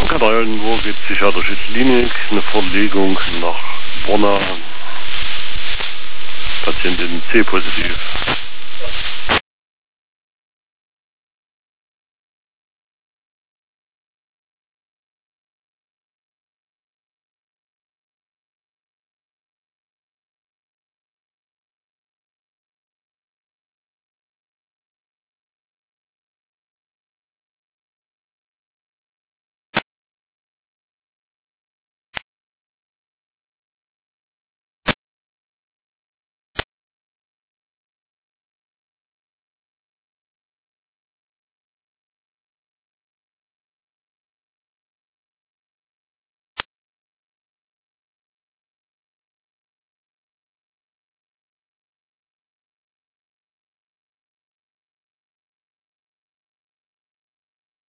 Oldenburg geht psychiatrische Klinik, eine Verlegung nach Borna, Patientin C positiv.